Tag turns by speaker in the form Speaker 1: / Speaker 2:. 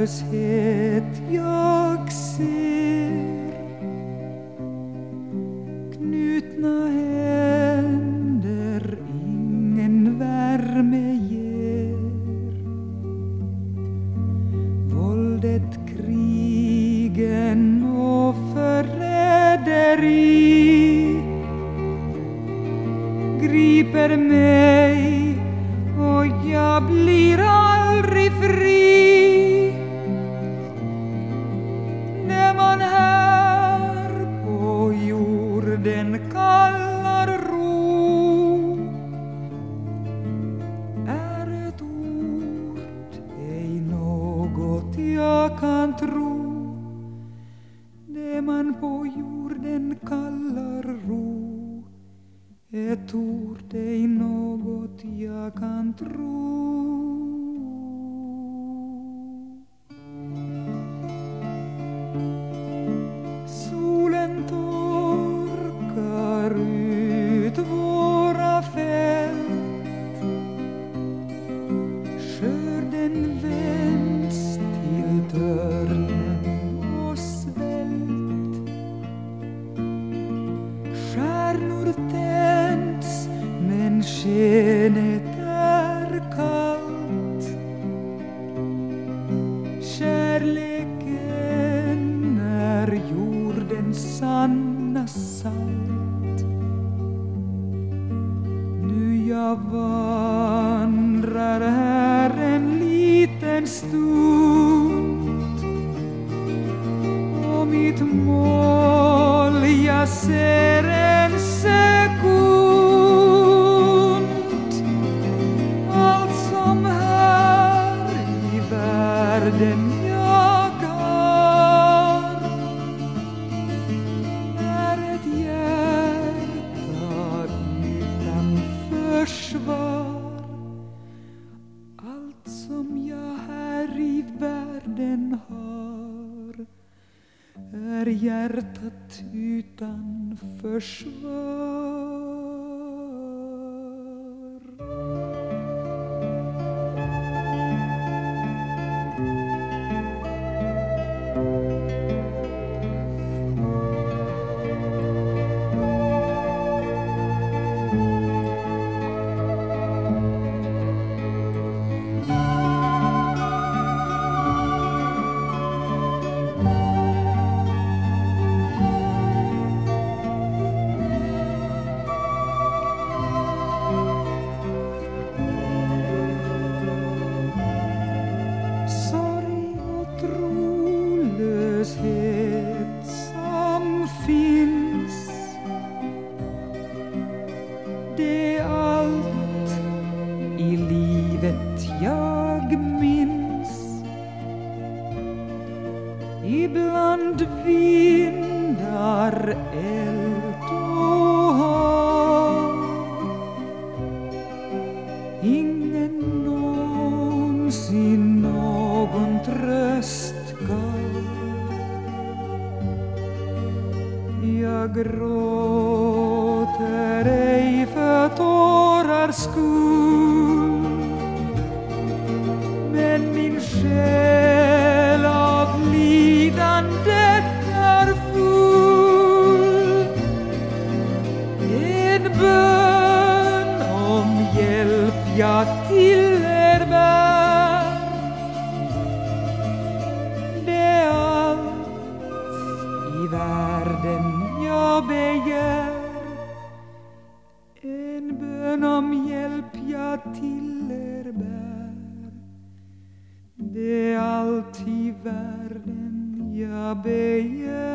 Speaker 1: trolllöshet jag ser. Knutna händer ingen värme ger. Våldet, krigen och förräderi griper mig och jag blir aldrig fri. När man här på jorden kallar ro är ett ord ej något jag kan tro. Det man på jorden kallar ro, ett ord ej något jag kan tro. Solen torkar ut våra fält. Skörden vänds till törnen och svält. Stjärnor tänds men skenet är kallt. Kärleken är jordens sanna salt. Nu jag vandrar här en liten stund och mitt mål jag ser en sekund. Allt som här i världen jag har är ett hjärta utan försvar. Allt som jag här i världen har är hjärtat utan försvar. Som finns, det är allt i livet jag minns. Ibland vindar, eld och hav, ingen någonsin någon tröst gav. Jag gråter ej för tårars skull, men min själ av lidande är full. En bön om hjälp jag till er bär. Det är allt i världen jag begär. En bön om hjälp jag till er bär. Det är allt i världen jag begär.